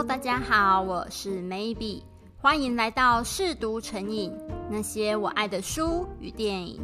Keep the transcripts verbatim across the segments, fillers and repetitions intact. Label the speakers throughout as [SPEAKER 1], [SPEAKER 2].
[SPEAKER 1] Hello， 大家好，我是 Maybe， 欢迎来到试读成瘾，那些我爱的书与电影。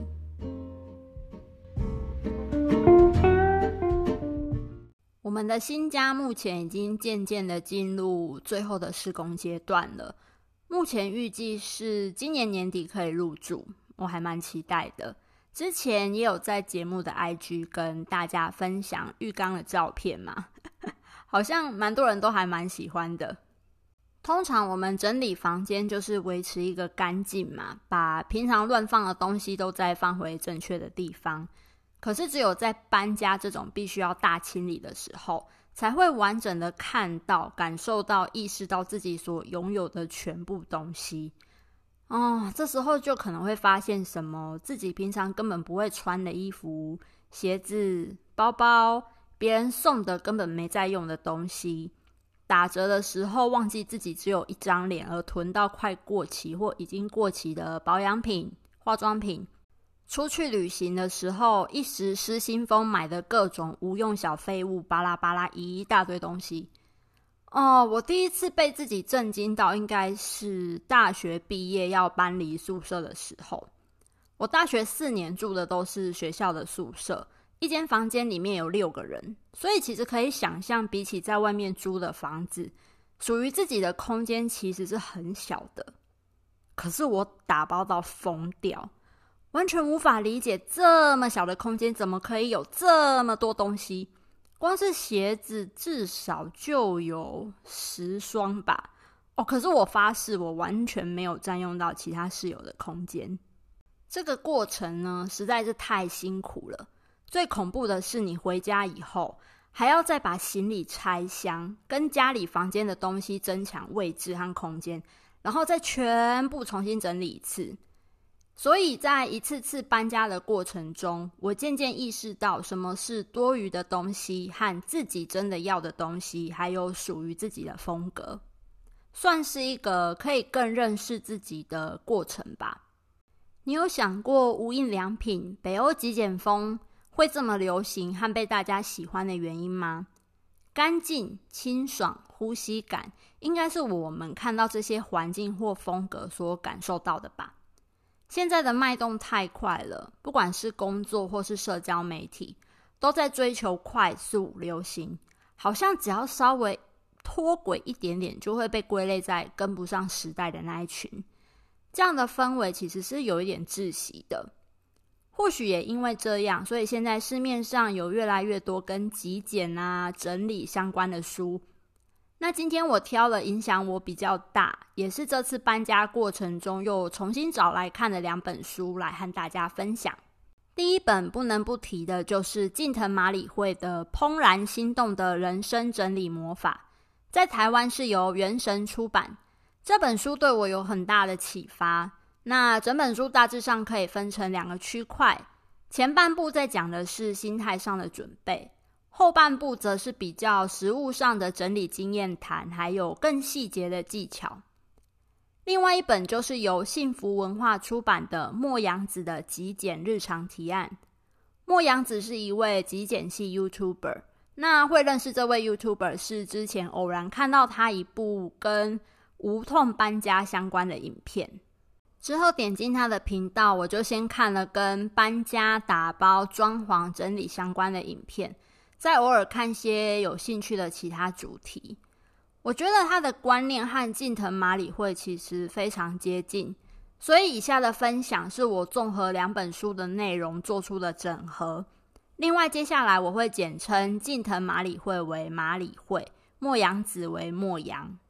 [SPEAKER 1] 我们的新家目前已经渐渐的进入最后的施工阶段了，目前预计是今年年底可以入住，我还蛮期待的。之前也有在节目的 I G 跟大家分享浴缸的照片嘛，好像蛮多人都还蛮喜欢的。通常我们整理房间就是维持一个干净嘛，把平常乱放的东西都再放回正确的地方。可是只有在搬家这种必须要大清理的时候，才会完整的看到、感受到、意识到自己所拥有的全部东西。哦，这时候就可能会发现什么自己平常根本不会穿的衣服、鞋子、包包，别人送的根本没在用的东西，打折的时候忘记自己只有一张脸而囤到快过期或已经过期的保养品、化妆品，出去旅行的时候一时失心疯买的各种无用小废物，巴拉巴拉一大堆东西。哦，我第一次被自己震惊到应该是大学毕业要搬离宿舍的时候。我大学四年住的都是学校的宿舍，一间房间里面有六个人，所以其实可以想象，比起在外面租的房子，属于自己的空间其实是很小的。可是我打包到疯掉，完全无法理解这么小的空间怎么可以有这么多东西。光是鞋子至少就有十双吧。哦，可是我发誓我完全没有占用到其他室友的空间。这个过程呢，实在是太辛苦了。最恐怖的是你回家以后还要再把行李拆箱，跟家里房间的东西争抢位置和空间，然后再全部重新整理一次。所以在一次次搬家的过程中，我渐渐意识到什么是多余的东西和自己真的要的东西，还有属于自己的风格，算是一个可以更认识自己的过程吧。你有想过无印良品、北欧极简风会这么流行和被大家喜欢的原因吗？干净、清爽、呼吸感，应该是我们看到这些环境或风格所感受到的吧。现在的脉动太快了，不管是工作或是社交媒体，都在追求快速流行，好像只要稍微脱轨一点点，就会被归类在跟不上时代的那一群。这样的氛围其实是有一点窒息的。或许也因为这样，所以现在市面上有越来越多跟极简啊、整理相关的书。那今天我挑了影响我比较大，也是这次搬家过程中又重新找来看的两本书来和大家分享。第一本不能不提的就是近藤麻里惠的《怦然心动的人生整理魔法》，在台湾是由原神出版。这本书对我有很大的启发。那整本书大致上可以分成两个区块，前半部在讲的是心态上的准备，后半部则是比较实务上的整理经验谈，还有更细节的技巧。另外一本就是由幸福文化出版的末阳子的极简日常提案。末阳子是一位极简系 YouTuber， 那会认识这位 YouTuber 是之前偶然看到他一部跟无痛搬家相关的影片，之后点进他的频道，我就先看了跟搬家、打包、装潢、整理相关的影片，再偶尔看些有兴趣的其他主题。我觉得他的观念和近藤麻里惠其实非常接近，所以以下的分享是我综合两本书的内容做出的整合。另外接下来我会简称近藤麻里惠为麻里惠，末阳子为末阳。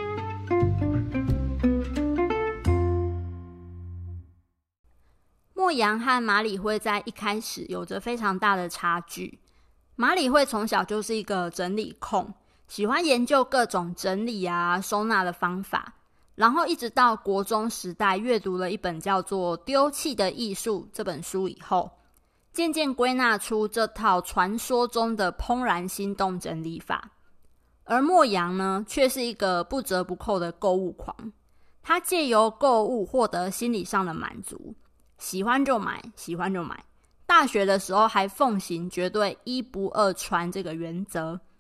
[SPEAKER 1] 末阳和麻里惠在一开始有着非常大的差距。麻里惠从小就是一个整理控，喜欢研究各种整理啊、收纳的方法，然后一直到国中时代阅读了一本叫做《丢弃的艺术》这本书以后，渐渐归纳出这套传说中的怦然心动整理法。而末阳呢，却是一个不折不扣的购物狂，他借由购物获得心理上的满足，喜欢就买，喜欢就买。大学的时候还奉行绝对一不二穿这个原则。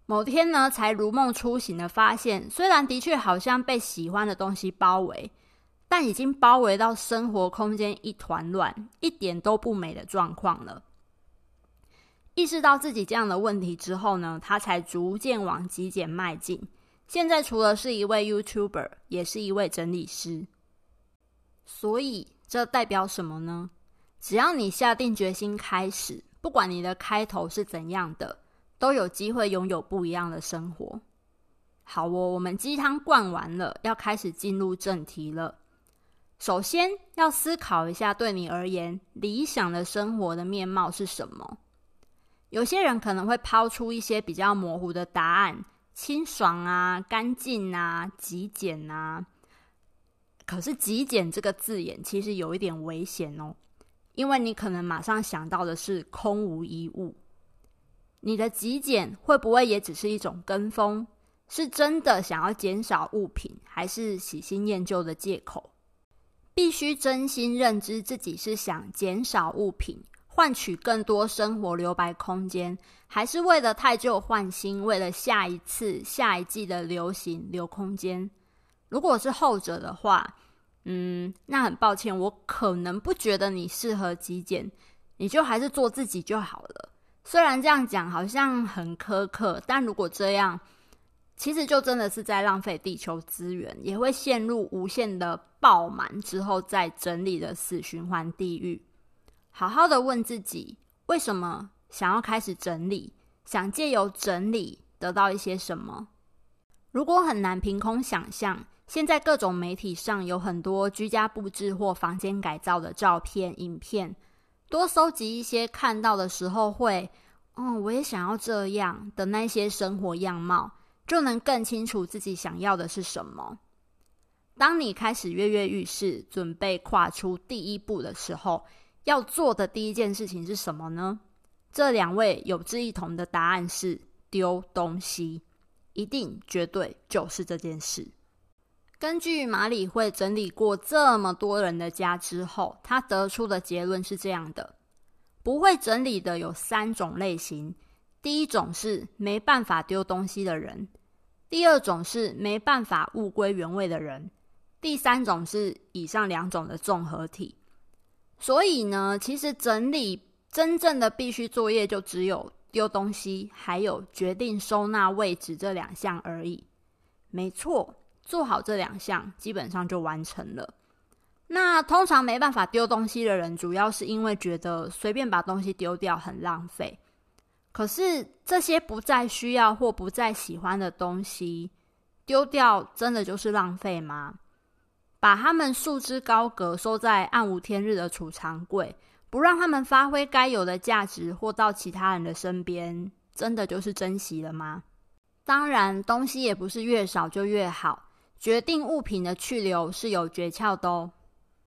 [SPEAKER 1] 某天呢，才如梦初醒的发现，虽然的确好像被喜欢的东西包围，但已经包围到生活空间一团乱，一点都不美的状况了。意识到自己这样的问题之后呢，他才逐渐往极简迈进。现在除了是一位 YouTuber， 也是一位整理师。所以这代表什么呢？只要你下定决心开始，不管你的开头是怎样的，都有机会拥有不一样的生活。好哦，我们鸡汤灌完了，要开始进入正题了。首先要思考一下，对你而言，理想的生活的面貌是什么？有些人可能会抛出一些比较模糊的答案，清爽啊、干净啊、极简啊。可是极简这个字眼其实有一点危险哦，因为你可能马上想到的是空无一物。你的极简会不会也只是一种跟风？是真的想要减少物品，还是喜新厌旧的借口？必须真心认知自己是想减少物品，换取更多生活留白空间，还是为了汰旧换新，为了下一次下一季的流行留空间？如果是后者的话，嗯，那很抱歉，我可能不觉得你适合极简，你就还是做自己就好了。虽然这样讲好像很苛刻，但如果这样，其实就真的是在浪费地球资源，也会陷入无限的爆满之后再整理的死循环地狱。好好的问自己，为什么想要开始整理？想借由整理得到一些什么？如果很难凭空想象，现在各种媒体上有很多居家布置或房间改造的照片、影片，多搜集一些看到的时候会，哦，我也想要这样的那些生活样貌，就能更清楚自己想要的是什么。当你开始跃跃欲试，准备跨出第一步的时候，要做的第一件事情是什么呢？这两位有志一同的答案是丢东西，一定绝对就是这件事。根据马里会整理过这么多人的家之后，他得出的结论是这样的：不会整理的有三种类型。第一种是没办法丢东西的人，第二种是没办法物归原位的人，第三种是以上两种的综合体。所以呢，其实整理真正的必须作业就只有丢东西，还有决定收纳位置这两项而已。没错，做好这两项基本上就完成了。那通常没办法丢东西的人，主要是因为觉得随便把东西丢掉很浪费。可是这些不再需要或不再喜欢的东西，丢掉真的就是浪费吗？把它们束之高阁，收在暗无天日的储藏柜，不让它们发挥该有的价值或到其他人的身边，真的就是珍惜了吗？当然，东西也不是越少就越好，决定物品的去留是有诀窍的哦。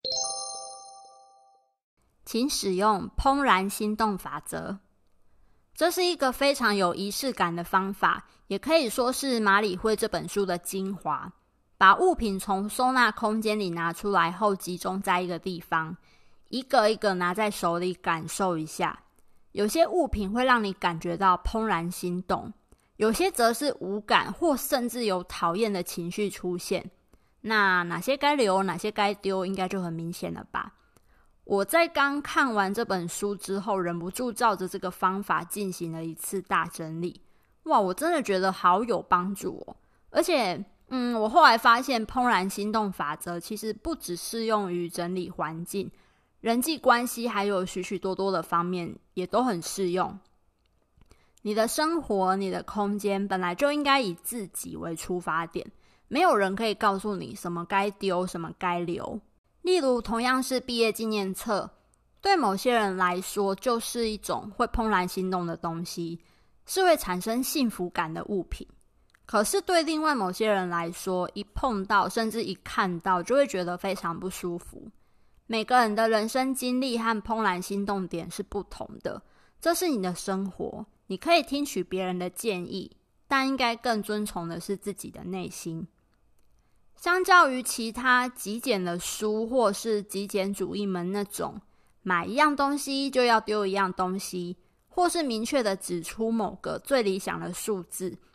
[SPEAKER 1] 请使用怦然心动法则。这是一个非常有仪式感的方法，也可以说是马里会这本书的精华。把物品从收纳空间里拿出来后，集中在一个地方，一个一个拿在手里感受一下。有些物品会让你感觉到怦然心动，有些则是无感或甚至有讨厌的情绪出现。那哪些该留，哪些该丢，应该就很明显了吧？我在刚看完这本书之后，忍不住照着这个方法进行了一次大整理。哇，我真的觉得好有帮助哦！而且，嗯，我后来发现怦然心动法则其实不只适用于整理环境，人际关系还有许许多多的方面也都很适用。你的生活，你的空间本来就应该以自己为出发点，没有人可以告诉你什么该丢，什么该留。例如同样是毕业纪念册，对某些人来说就是一种会怦然心动的东西，是会产生幸福感的物品。可是对另外某些人来说，一碰到甚至一看到就会觉得非常不舒服。每个人的人生经历和怦然心动点是不同的，这是你的生活，你可以听取别人的建议，但应该更遵从的是自己的内心。相较于其他极简的书或是极简主义们那种买一样东西就要丢一样东西，或是明确的指出某个最理想的数字，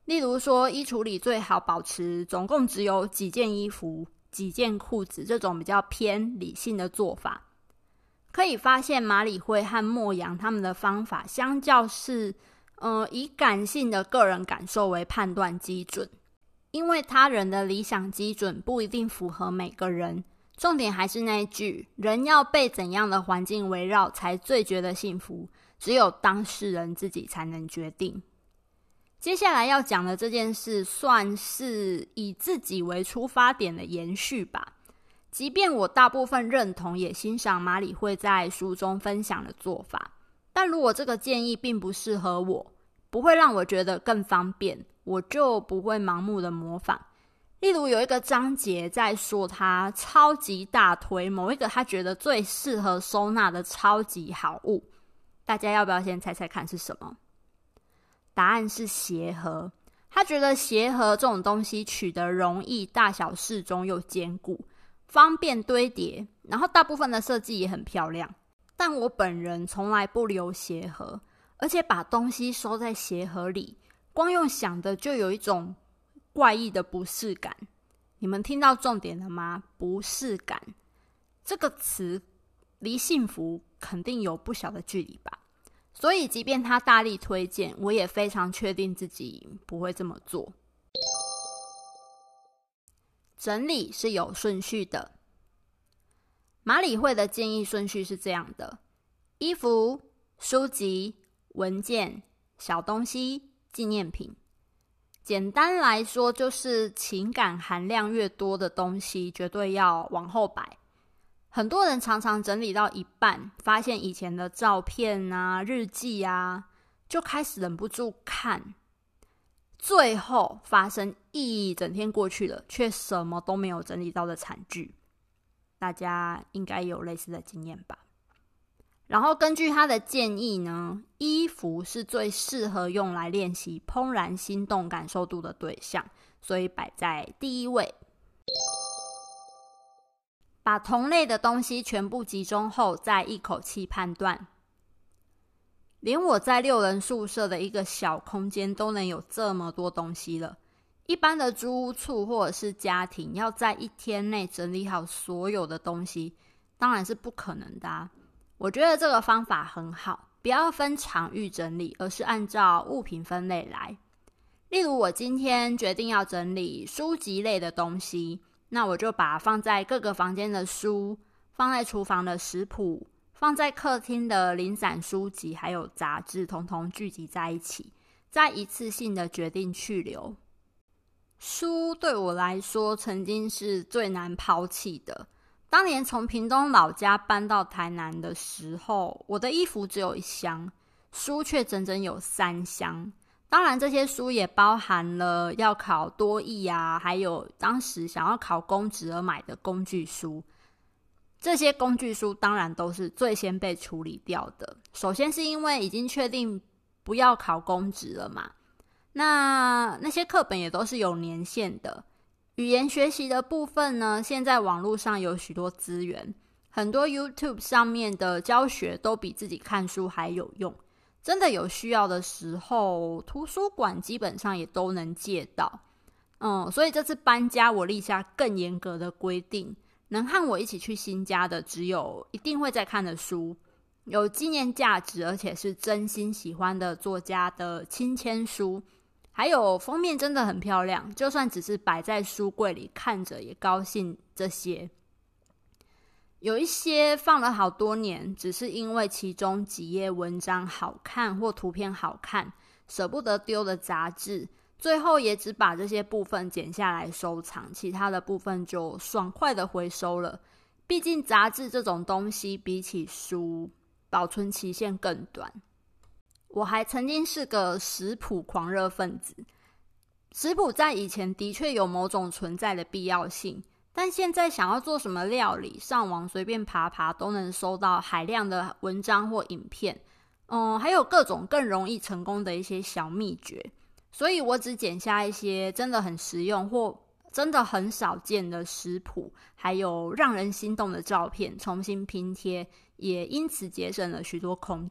[SPEAKER 1] 例如说，衣橱里最好保持总共只有几件衣服、几件裤子这种比较偏理性的做法。可以发现麻理惠和莫阳他们的方法相较是呃，以感性的个人感受为判断基准，因为他人的理想基准不一定符合每个人。重点还是那一句，人要被怎样的环境围绕才最觉得幸福，只有当事人自己才能决定。接下来要讲的这件事算是以自己为出发点的延续吧。即便我大部分认同也欣赏麻理惠在书中分享的做法，但如果这个建议并不适合我，不会让我觉得更方便，我就不会盲目的模仿。例如有一个章节在说他超级大推某一个他觉得最适合收纳的超级好物，大家要不要先猜猜看是什么？答案是鞋盒。他觉得鞋盒这种东西取得容易，大小适中又坚固，方便堆叠，然后大部分的设计也很漂亮。但我本人从来不留鞋盒，而且把东西收在鞋盒里，光用想的就有一种怪异的不适感。你们听到重点了吗？不适感这个词离幸福肯定有不小的距离吧。所以即便他大力推荐，我也非常确定自己不会这么做。整理是有顺序的。麻理惠的建议顺序是这样的：衣服、书籍、文件、小东西、纪念品。简单来说，就是情感含量越多的东西绝对要往后摆。很多人常常整理到一半，发现以前的照片啊、日记啊，就开始忍不住看，最后发生一整天过去了，却什么都没有整理到的惨剧。大家应该有类似的经验吧？然后根据他的建议呢，衣服是最适合用来练习怦然心动感受度的对象，所以摆在第一位。把同类的东西全部集中后，再一口气判断。连我在六人宿舍的一个小空间都能有这么多东西了，一般的租屋处或者是家庭要在一天内整理好所有的东西，当然是不可能的啊。我觉得这个方法很好，不要分场域整理，而是按照物品分类来。例如我今天决定要整理书籍类的东西，那我就把放在各个房间的书，放在厨房的食谱，放在客厅的零散书籍还有杂志统统聚集在一起，再一次性的决定去留。书对我来说曾经是最难抛弃的。当年从屏东老家搬到台南的时候，我的衣服只有一箱，书却整整有三箱。当然这些书也包含了要考多益啊，还有当时想要考公职而买的工具书。这些工具书当然都是最先被处理掉的。首先是因为已经确定不要考公职了嘛，那那些课本也都是有年限的。语言学习的部分呢，现在网络上有许多资源，很多 YouTube 上面的教学都比自己看书还有用。真的有需要的时候，图书馆基本上也都能借到。嗯，所以这次搬家我立下更严格的规定，能和我一起去新家的只有一定会再看的书，有纪念价值而且是真心喜欢的作家的亲签书，还有封面真的很漂亮，就算只是摆在书柜里看着也高兴。这些有一些放了好多年，只是因为其中几页文章好看或图片好看，舍不得丢的杂志，最后也只把这些部分剪下来收藏，其他的部分就爽快的回收了。毕竟杂志这种东西比起书，保存期限更短。我还曾经是个食谱狂热分子，食谱在以前的确有某种存在的必要性，但现在想要做什么料理，上网随便爬爬都能搜到海量的文章或影片，嗯，还有各种更容易成功的一些小秘诀，所以我只剪下一些真的很实用或真的很少见的食谱，还有让人心动的照片，重新拼贴，也因此节省了许多空间。。。。。。。。。。。。。。。。。。。。。。。。。。。。。。。。。。。。。。。。。。。。。。。。。。。。。。。。。。。。。。。。。。。。。。。。。。。。。。。。。。。。。。。。。。。。。。。。。。。。。。。。。。。。。。。。。。。。。。。。。。。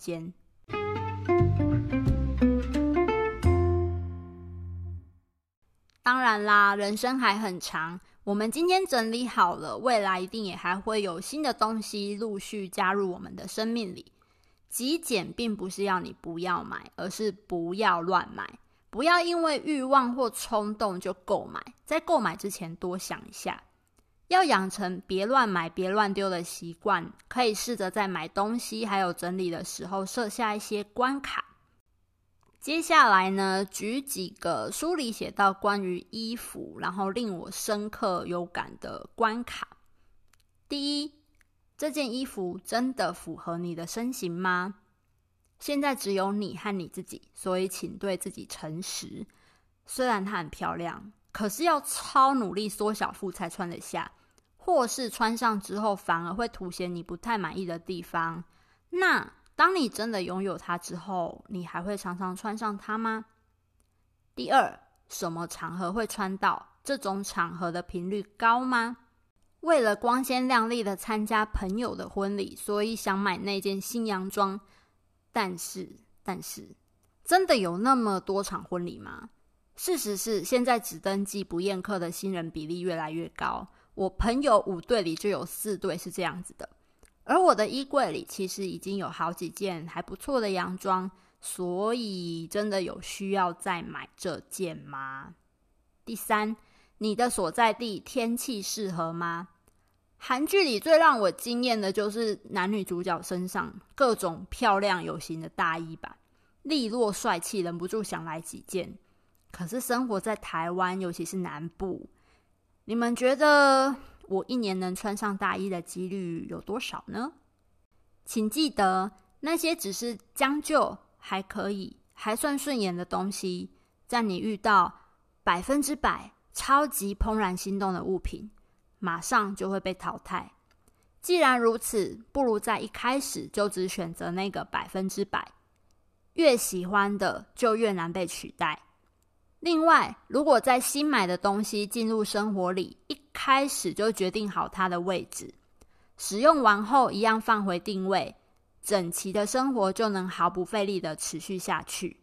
[SPEAKER 1] 当然啦，人生还很长，我们今天整理好了，未来一定也还会有新的东西陆续加入我们的生命里。极简并不是要你不要买，而是不要乱买，不要因为欲望或冲动就购买，在购买之前多想一下。要养成别乱买别乱丢的习惯，可以试着在买东西还有整理的时候设下一些关卡。接下来呢，举几个书里写到关于衣服然后令我深刻有感的关卡。第一，这件衣服真的符合你的身形吗？现在只有你和你自己，所以请对自己诚实。虽然它很漂亮，可是要超努力缩小腹才穿得下，或是穿上之后反而会凸显你不太满意的地方。那当你真的拥有它之后，你还会常常穿上它吗？第二，什么场合会穿到？这种场合的频率高吗？为了光鲜亮丽的参加朋友的婚礼，所以想买那件新洋装。但是，但是，真的有那么多场婚礼吗？事实是，现在只登记不宴客的新人比例越来越高。我朋友五对里就有四对是这样子的。而我的衣柜里其实已经有好几件还不错的洋装，所以真的有需要再买这件吗？第三，你的所在地天气适合吗？韩剧里最让我惊艳的就是男女主角身上各种漂亮有型的大衣吧，利落帅气，忍不住想来几件。可是生活在台湾，尤其是南部，你们觉得我一年能穿上大衣的几率有多少呢？请记得，那些只是将就还可以还算顺眼的东西，在你遇到百分之百超级怦然心动的物品，马上就会被淘汰。既然如此，不如在一开始就只选择那个百分之百，越喜欢的就越难被取代。另外，如果在新买的东西进入生活里，一开始就决定好它的位置，使用完后一样放回定位，整齐的生活就能毫不费力的持续下去。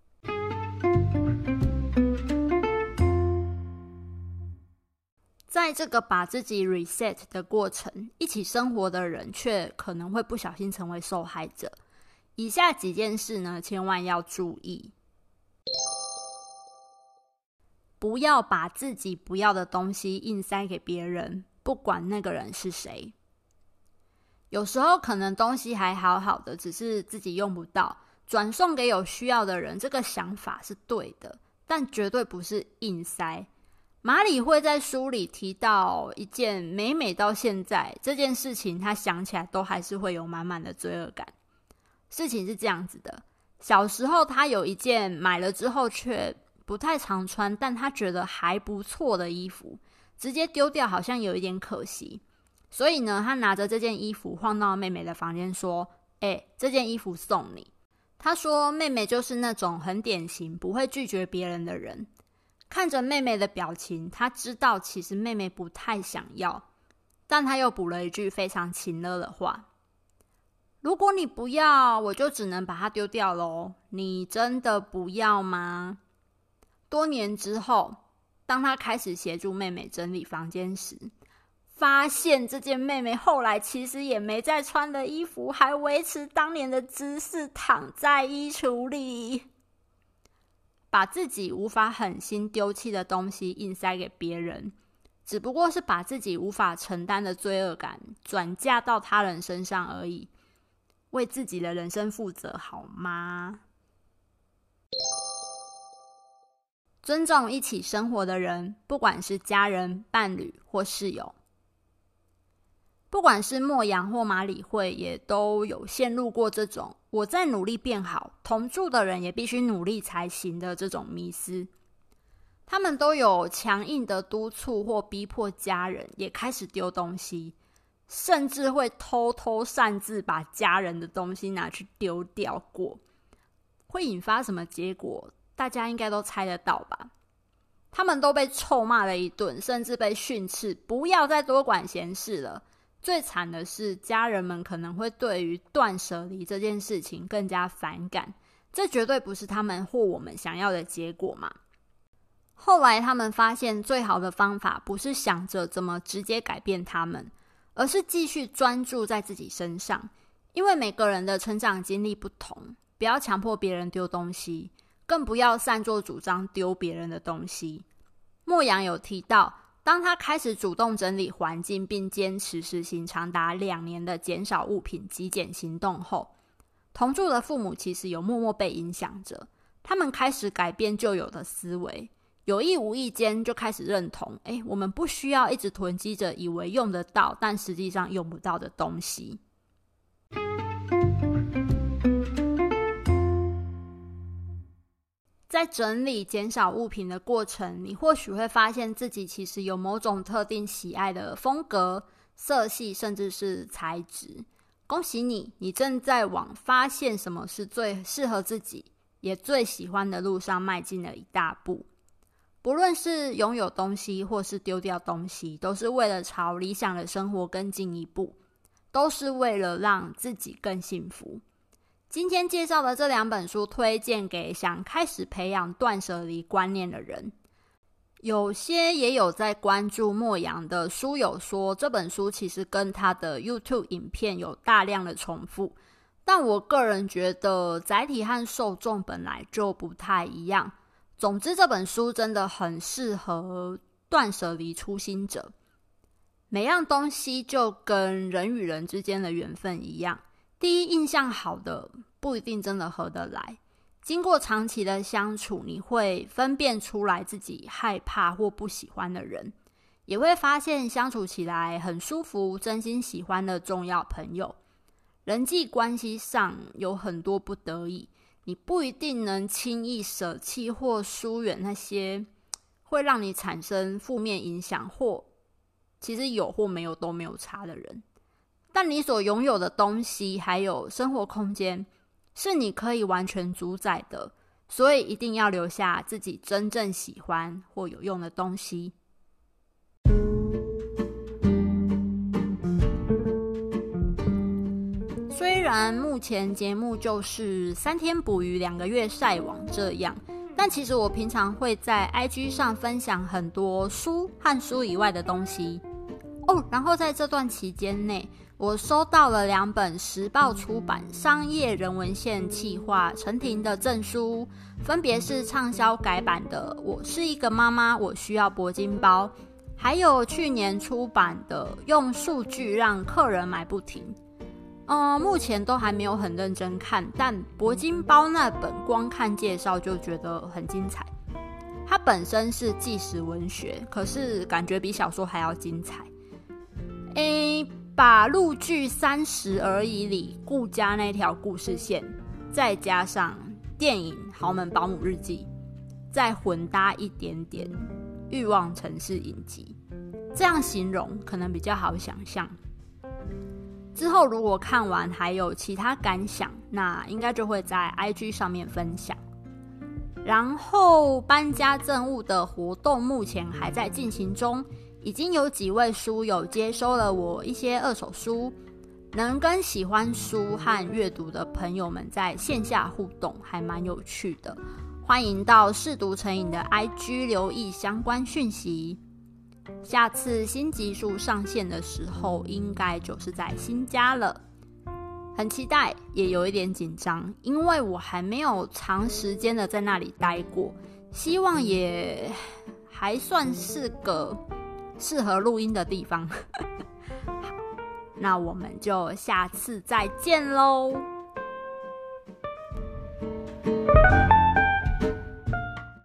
[SPEAKER 1] 在这个把自己 reset 的过程，一起生活的人却可能会不小心成为受害者。以下几件事呢，千万要注意。不要把自己不要的东西硬塞给别人，不管那个人是谁。有时候可能东西还好好的，只是自己用不到，转送给有需要的人，这个想法是对的，但绝对不是硬塞。马里会在书里提到一件每每到现在这件事情他想起来都还是会有满满的罪恶感。事情是这样子的，小时候他有一件买了之后却不太常穿，但他觉得还不错的衣服，直接丢掉好像有一点可惜。所以呢，他拿着这件衣服晃到妹妹的房间说：欸，这件衣服送你。他说妹妹就是那种很典型不会拒绝别人的人。看着妹妹的表情，他知道其实妹妹不太想要，但他又补了一句非常情勒的话：如果你不要，我就只能把它丢掉咯。你真的不要吗？多年之后，当他开始协助妹妹整理房间时，发现这件妹妹后来其实也没再穿的衣服，还维持当年的姿势躺在衣橱里。把自己无法狠心丢弃的东西硬塞给别人，只不过是把自己无法承担的罪恶感转嫁到他人身上而已。为自己的人生负责好吗？尊重一起生活的人，不管是家人、伴侣或室友。不管是莫阳或马里会，也都有陷入过这种我在努力变好，同住的人也必须努力才行的这种迷思。他们都有强硬的督促或逼迫家人也开始丢东西，甚至会偷偷擅自把家人的东西拿去丢掉过。会引发什么结果，大家应该都猜得到吧？他们都被臭骂了一顿，甚至被训斥不要再多管闲事了。最惨的是，家人们可能会对于断舍离这件事情更加反感，这绝对不是他们或我们想要的结果嘛。 后来他们发现最好的方法不是想着怎么直接改变他们，而是继续专注在自己身上。因为每个人的成长经历不同，不要强迫别人丢东西，更不要擅作主张丢别人的东西。莫阳有提到，当他开始主动整理环境，并坚持实行长达两年的减少物品极简行动后，同住的父母其实有默默被影响着，他们开始改变旧有的思维，有意无意间就开始认同，诶，我们不需要一直囤积着以为用得到但实际上用不到的东西。在整理减少物品的过程，你或许会发现自己其实有某种特定喜爱的风格、色系，甚至是材质。恭喜你，你正在往发现什么是最适合自己也最喜欢的路上迈进了一大步。不论是拥有东西或是丢掉东西，都是为了朝理想的生活更进一步，都是为了让自己更幸福。今天介绍的这两本书推荐给想开始培养断舍离观念的人。有些也有在关注莫阳的书友说，这本书其实跟他的 YouTube 影片有大量的重复，但我个人觉得载体和受众本来就不太一样。总之这本书真的很适合断舍离初心者。每样东西就跟人与人之间的缘分一样，第一印象好的不一定真的合得来，经过长期的相处，你会分辨出来自己害怕或不喜欢的人，也会发现相处起来很舒服、真心喜欢的重要朋友。人际关系上有很多不得已，你不一定能轻易舍弃或疏远那些会让你产生负面影响，或其实有或没有都没有差的人。但你所拥有的东西还有生活空间是你可以完全主宰的，所以一定要留下自己真正喜欢或有用的东西。虽然目前节目就是三天捕鱼两个月晒网这样，但其实我平常会在 I G 上分享很多书和书以外的东西哦。然后在这段期间内，我收到了两本时报出版商业人文线企划陈婷的证书，分别是畅销改版的《我是一个妈妈，我需要铂金包》，还有去年出版的《用数据让客人买不停》。嗯，目前都还没有很认真看，但铂金包那本光看介绍就觉得很精彩。它本身是纪实文学，可是感觉比小说还要精彩。诶，把陆剧《三十而已》里顾家那条故事线，再加上电影《豪门保姆日记》，再混搭一点点欲望城市影集，这样形容可能比较好想象。之后如果看完还有其他感想，那应该就会在 I G 上面分享。然后搬家赠物的活动目前还在进行中，已经有几位书友接收了我一些二手书，能跟喜欢书和阅读的朋友们在线下互动，还蛮有趣的。欢迎到嗜读成瘾的 I G 留意相关讯息。下次新集数上线的时候，应该就是在新家了，很期待，也有一点紧张，因为我还没有长时间的在那里待过，希望也还算是个适合录音的地方。那我们就下次再见喽。